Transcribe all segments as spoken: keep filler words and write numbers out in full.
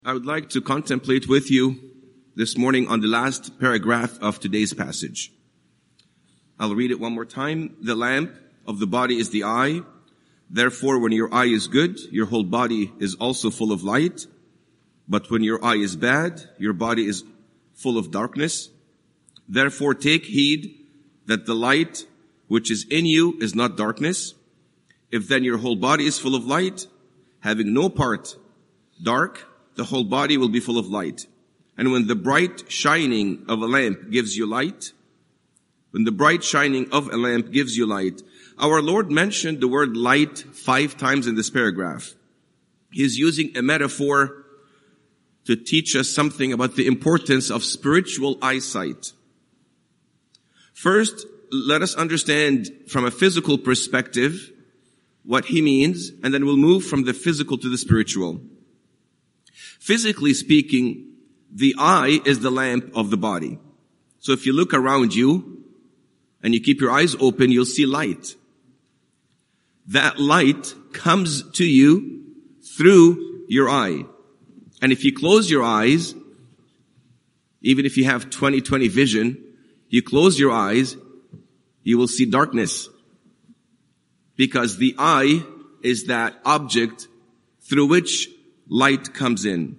I would like to contemplate with you this morning on the last paragraph of today's passage. I'll read it one more time. The lamp of the body is the eye. Therefore, when your eye is good, your whole body is also full of light. But when your eye is bad, your body is full of darkness. Therefore, take heed that the light which is in you is not darkness. If then your whole body is full of light, having no part dark, the whole body will be full of light. And when the bright shining of a lamp gives you light, when the bright shining of a lamp gives you light, our Lord mentioned the word light five times in this paragraph. He's using a metaphor to teach us something about the importance of spiritual eyesight. First, let us understand from a physical perspective what he means, and then we'll move from the physical to the spiritual. Physically speaking, the eye is the lamp of the body. So if you look around you and you keep your eyes open, you'll see light. That light comes to you through your eye. And if you close your eyes, even if you have twenty twenty vision, you close your eyes, you will see darkness. Because the eye is that object through which light comes in.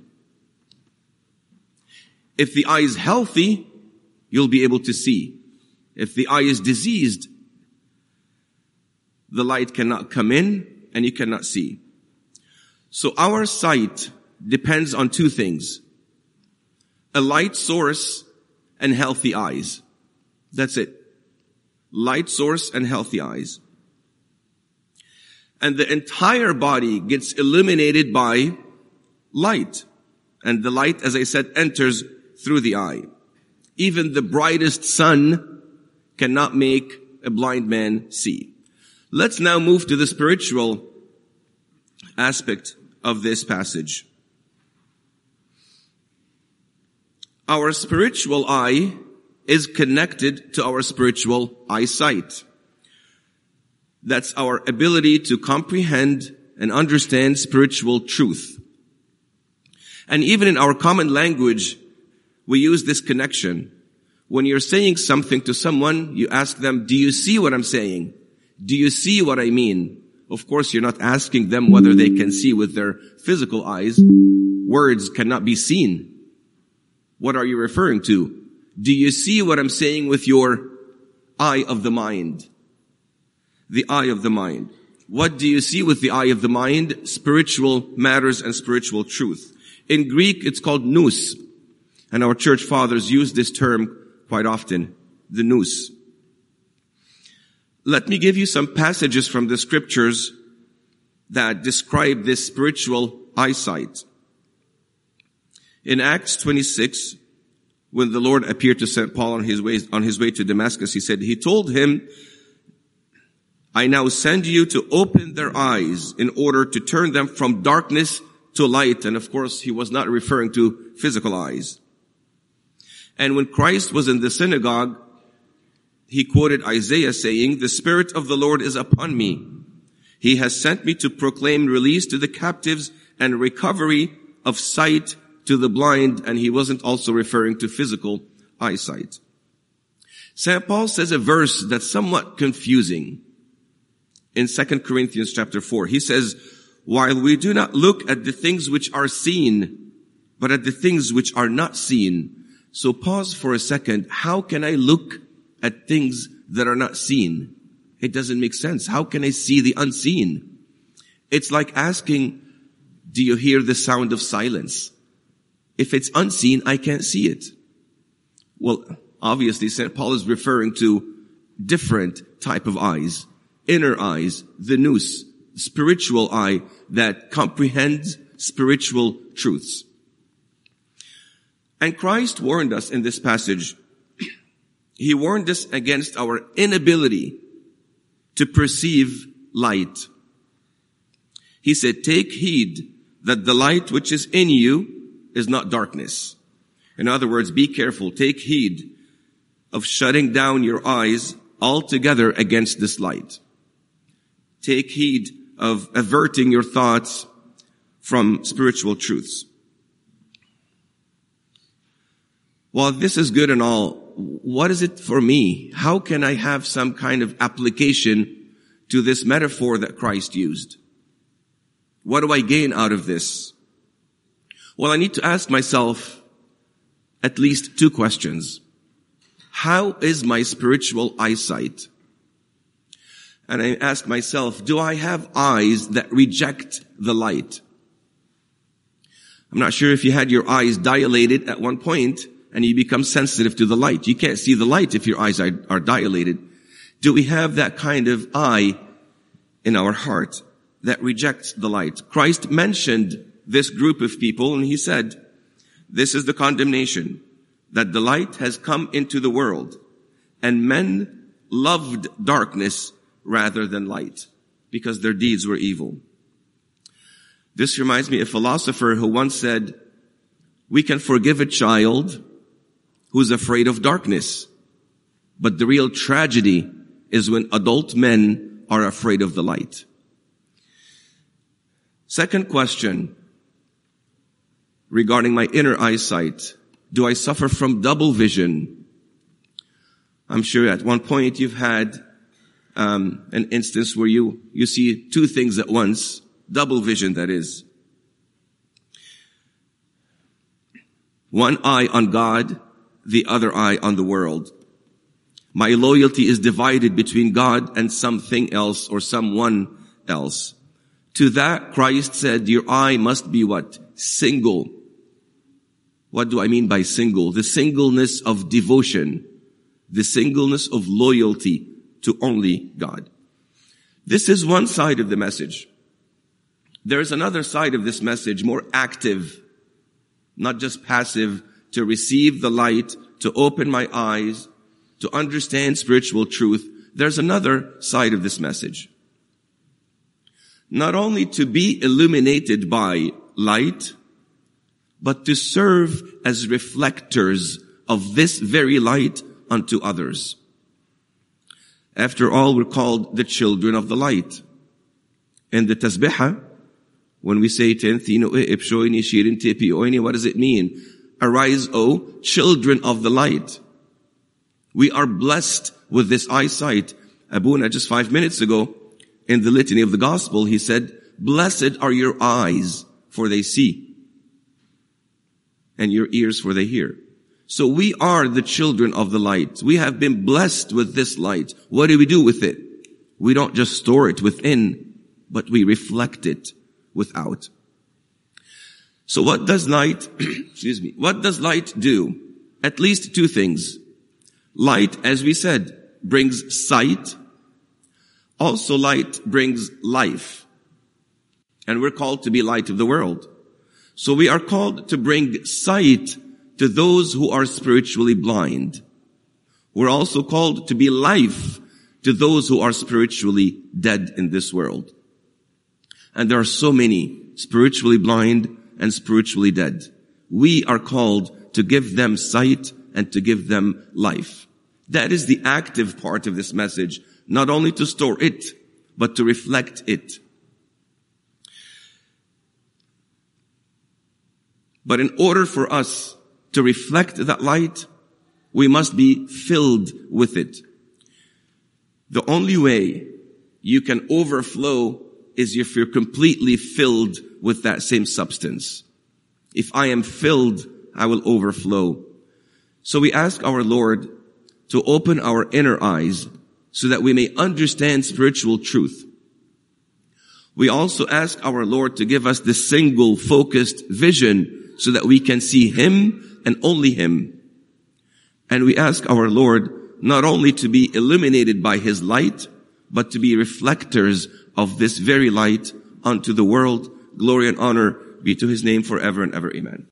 If the eye is healthy, you'll be able to see. If the eye is diseased, the light cannot come in and you cannot see. So our sight depends on two things: a light source and healthy eyes. That's it. Light source and healthy eyes. And the entire body gets illuminated by light. And the light, as I said, enters through the eye. Even the brightest sun cannot make a blind man see. Let's now move to the spiritual aspect of this passage. Our spiritual eye is connected to our spiritual eyesight. That's our ability to comprehend and understand spiritual truth. And even in our common language, we use this connection. When you're saying something to someone, you ask them, do you see what I'm saying? Do you see what I mean? Of course, you're not asking them whether they can see with their physical eyes. Words cannot be seen. What are you referring to? Do you see what I'm saying with your eye of the mind? The eye of the mind. What do you see with the eye of the mind? Spiritual matters and spiritual truth. In Greek, it's called nous. And our church fathers use this term quite often. The nous. Let me give you some passages from the scriptures that describe this spiritual eyesight. In Acts twenty-six, when the Lord appeared to Saint Paul on his way, on his way to Damascus, he said, he told him, I now send you to open their eyes in order to turn them from darkness to light. And of course, he was not referring to physical eyes. And when Christ was in the synagogue, he quoted Isaiah saying, the Spirit of the Lord is upon me. He has sent me to proclaim release to the captives and recovery of sight to the blind. And he wasn't also referring to physical eyesight. Saint Paul says a verse that's somewhat confusing. In Second Corinthians chapter four, he says, while we do not look at the things which are seen, but at the things which are not seen. So pause for a second. How can I look at things that are not seen? It doesn't make sense. How can I see the unseen? It's like asking, do you hear the sound of silence? If it's unseen, I can't see it. Well, obviously, Saint Paul is referring to different type of eyes. Inner eyes, the nous, spiritual eye that comprehends spiritual truths. And Christ warned us in this passage. He warned us against our inability to perceive light. He said, take heed that the light which is in you is not darkness. In other words, be careful. Take heed of shutting down your eyes altogether against this light. Take heed of averting your thoughts from spiritual truths. While this is good and all, what is it for me? How can I have some kind of application to this metaphor that Christ used? What do I gain out of this? Well, I need to ask myself at least two questions. How is my spiritual eyesight? And I ask myself, do I have eyes that reject the light? I'm not sure if you had your eyes dilated at one point and you become sensitive to the light. You can't see the light if your eyes are, are dilated. Do we have that kind of eye in our heart that rejects the light? Christ mentioned this group of people and he said, this is the condemnation, that the light has come into the world and men loved darkness rather than light because their deeds were evil. This reminds me of a philosopher who once said, we can forgive a child who's afraid of darkness, but the real tragedy is when adult men are afraid of the light. Second question regarding my inner eyesight. Do I suffer from double vision? I'm sure at one point you've had um, an instance where you, you see two things at once. Double vision, that is. One eye on God, the other eye on the world. My loyalty is divided between God and something else or someone else. To that, Christ said, your eye must be what? Single. What do I mean by single? The singleness of devotion. The singleness of loyalty to only God. This is one side of the message. There's another side of this message, more active, not just passive, to receive the light, to open my eyes, to understand spiritual truth. There's another side of this message. Not only to be illuminated by light, but to serve as reflectors of this very light unto others. After all, we're called the children of the light. In the Tasbihah, when we say, what does it mean? Arise, O children of the light. We are blessed with this eyesight. Abuna, just five minutes ago, in the litany of the gospel, he said, blessed are your eyes, for they see, and your ears, for they hear. So we are the children of the light. We have been blessed with this light. What do we do with it? We don't just store it within, but we reflect it without. So what does light, excuse me, what does light do? At least two things. Light, as we said, brings sight. Also light brings life. And we're called to be light of the world. So we are called to bring sight to those who are spiritually blind. We're also called to be life to those who are spiritually dead in this world. And there are so many spiritually blind and spiritually dead. We are called to give them sight and to give them life. That is the active part of this message. Not only to store it, but to reflect it. But in order for us to reflect that light, we must be filled with it. The only way you can overflow is if you're completely filled with that same substance. If I am filled, I will overflow. So we ask our Lord to open our inner eyes so that we may understand spiritual truth. We also ask our Lord to give us the single focused vision so that we can see Him and only Him. And we ask our Lord not only to be illuminated by His light, but to be reflectors of this very light unto the world. Glory and honor be to His name forever and ever. Amen.